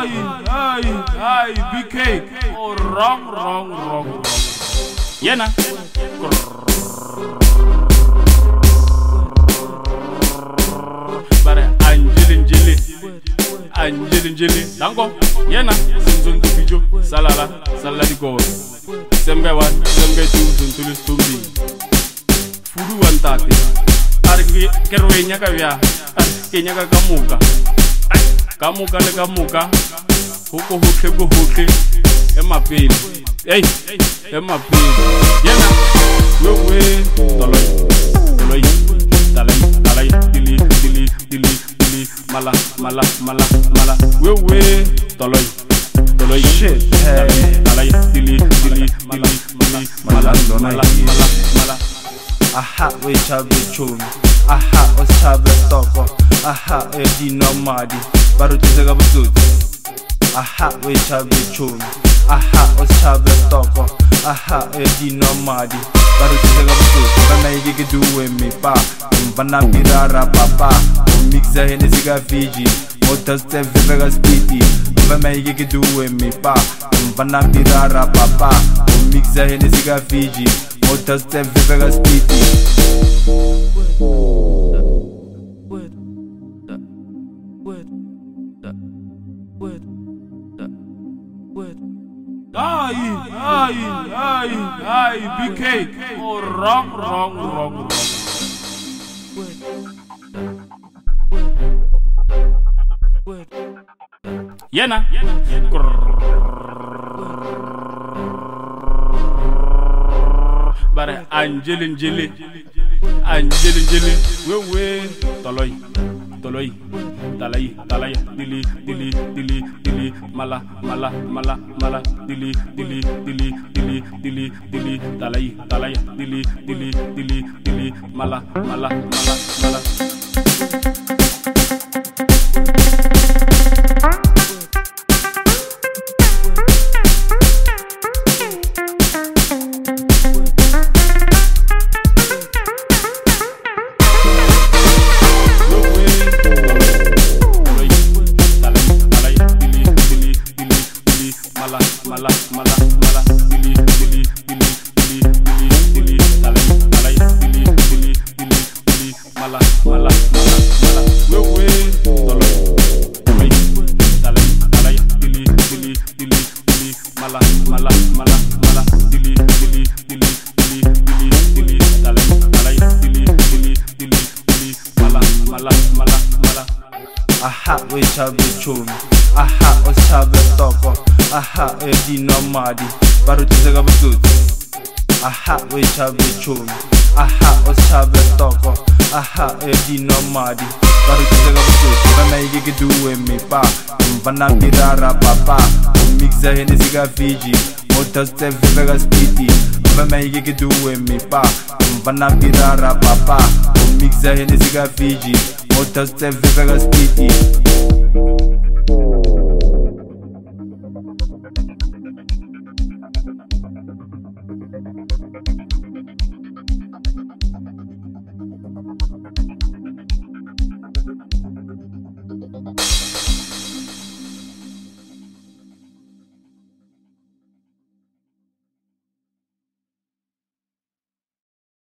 Ay, BK. Oh, wrong. Yena. Bare Angelin. Dango. Yena. Sinzon Bijo. Salala di go. Sembe 1, sembe 2, Zuntulis Tumbi. Fudu wantate. Argi kerwe nyaka vya. Kenyaka kamuka. Kamuka le kamuka. Huko hutle. Emapili. Hey, emapili. Yena. Wewe. Talay. Dili. Mala. Wewe. Toloy. Shit, hey. Talay. Dili. Mala. Aha, we chabe chumi. Aha, o chabe toko. Aha, e di nomadi. Baru tizega bututi. Aha, we chabe chumi. Aha, o chabe toko. Aha, e di nomadi. Baru tizega bututi. Bana yige duwe mi pa. Bana pirara papa. Mixa hene siga Fiji. Motas te vega spiti. Bana yige duwe mi pa. Bana pirara papa. Mixa hene siga Fiji. Motas te vega spiti. Ay, BK. Oh, wrong. Yena. Bare Angelin. Wewe. Toloy. Talay. Dili. Mala. Dili. Talay. Dili. Mala. Mala. Dili. Talay. Dili. Mala. Wewe. Toloy. Talay. Dili. Mala. Dili. Talay. Dili. Mala. Aha, we chabe chumi. Aha, o chabe toko. Aha, e di nomadi. Baru tizega bututi. Aha, we chabe chumi. Aha, o chabe toko. Aha, e di nomadi. Baru tizega bututi. Bana yige duwe mi pa. Bana pirara papa. Mixa hene siga Fiji. Motas te vega spiti. Bana yige duwe mi pa. Bana pirara papa. Mixa hene siga Fiji. Motas te vega spiti.